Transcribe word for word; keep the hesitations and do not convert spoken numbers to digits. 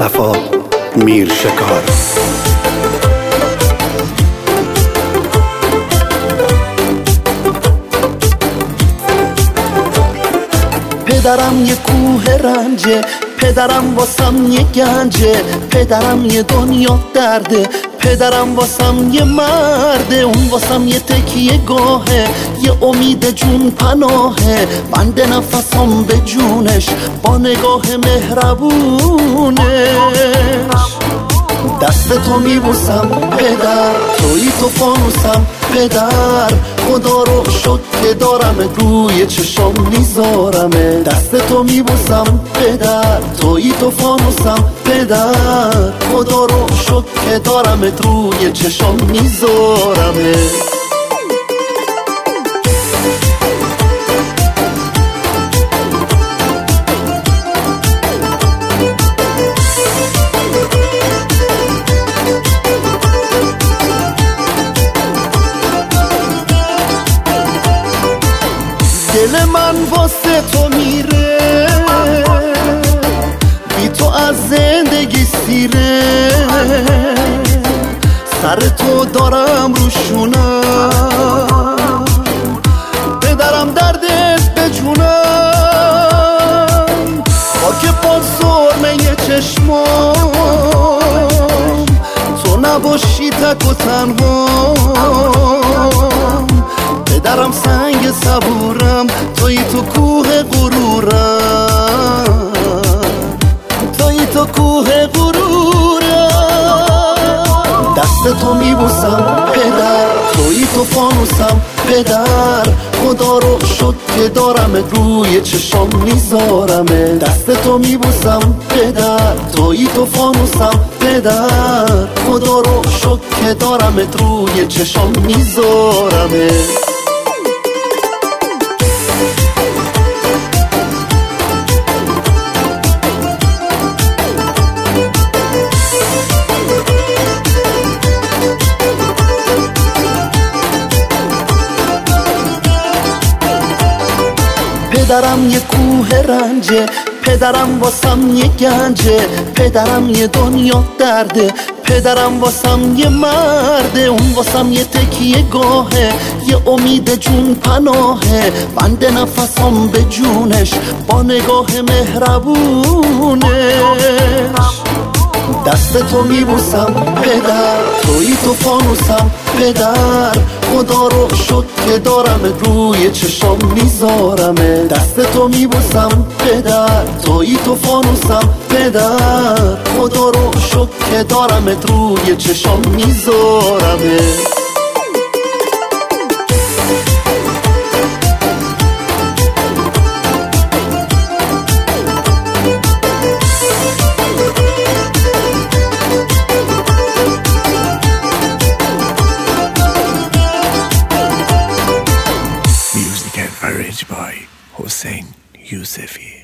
مصطفی میرشکار. پدرم یه کوه رنجه، پدرم واسم یه گنجه، پدرم یه دنیا درده، پدرم واسم یه مرده، اون واسم یه تکیه گاهه، یه امید جون پناهه، بنده نفسم به جونش با نگاه مهربونش. دست تو میبوسم پدر، توی تو فانوسم پدر، خدا رو شد که دارم روی چشم میذارمه. دست تو میبوسم پدر، توی تو فانوسم پدر، خدا رو شد که دارم روی چشم میذارمه. دل من واسه تو میره، بی تو از زندگی سیره، سر تو دارم رو شونم، پدرم دردت به جونم، خاک پا سرمه چشمام، تو نباشی تک و تنها، پدرم سنگ صبورم، توی تو کوه غرورم، توی تو کوه غرورم. دست تو میبوسم پدر، توی تو فانوسم پدر، خدا رو شد که دارم روی چشم میذارمه. دست تو میبوسم پدر، توی تو فانوسم پدر، خدا رو شد که دارم روی چشم میذارمه. پدرم یه کوه رنجه، پدرم واسم یه گنجه، پدرم یه دنیا درده، پدرم واسم یه مرده، اون واسم یه تکیه گاهه، یه امید جون پناهه، بنده نفسم به جونش با نگاه مهربونش. دست تو میبوسم پدر، توی تو فانوسم پدر، خدا رو شد که دارم روی چشم میذارمه. دست تو میبوسم پدر، توی تو فانوسم پدر، خدا رو شد که دارم روی چشم میذارمه. Arranged by Hossein Yousefi.